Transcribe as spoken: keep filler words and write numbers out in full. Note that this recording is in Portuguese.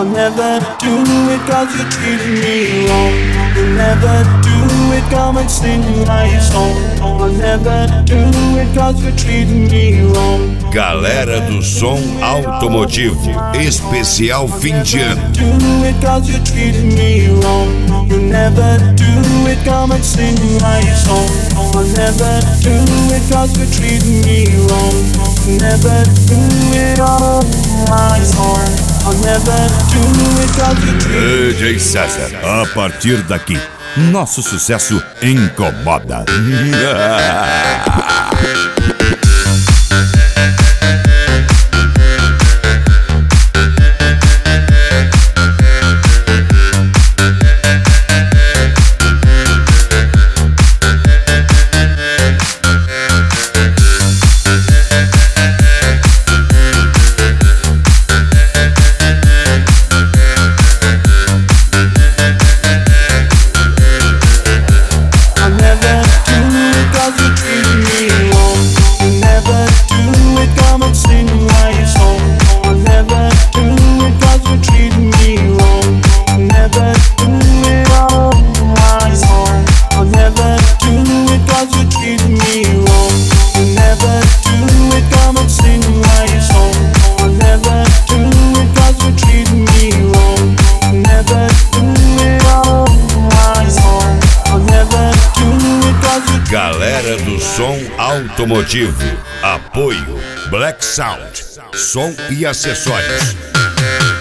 never do it cause you treated me wrong. You'll never do it, come and sing my song. I'll never do it cause you treated me wrong. Galera do som automotivo, especial fim de ano. Do it cause you treated me wrong. You'll never do it, come and sing my song. I'll never do it cause you treated me wrong. Never do it all my song. I'll never do it cause you treated D J César, a partir daqui, nosso sucesso incomoda. Galera do som automotivo, apoio Black Sound, som e acessórios.